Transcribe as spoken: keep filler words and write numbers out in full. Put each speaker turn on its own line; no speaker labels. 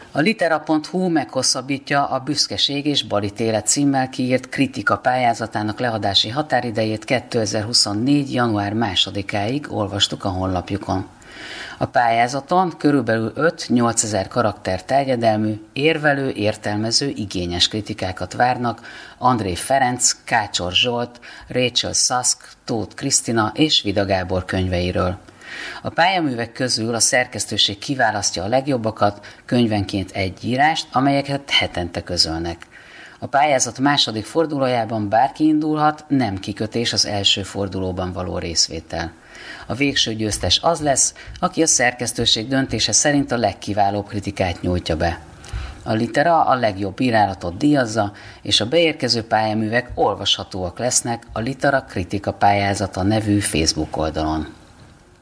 A litera pont hu meghosszabbítja a Büszkeség és balítélet címmel kiírt kritika pályázatának leadási határidejét kétezer-huszonnégy. január másodikáig, olvastuk a honlapjukon. A pályázaton körülbelül öt-nyolcezer karakter terjedelmű, érvelő, értelmező, igényes kritikákat várnak André Ferenc, Kácsor Zsolt, Rachel Sask, Tóth Krisztina és Vida Gábor könyveiről. A pályaművek közül a szerkesztőség kiválasztja a legjobbakat, könyvenként egy írást, amelyeket hetente közölnek. A pályázat második fordulójában bárki indulhat, nem kikötés az első fordulóban való részvétel. A végső győztes az lesz, aki a szerkesztőség döntése szerint a legkiválóbb kritikát nyújtja be. A Litera a legjobb írálatot díjazza, és a beérkező pályaművek olvashatóak lesznek a Litera Kritika Pályázata nevű Facebook oldalon.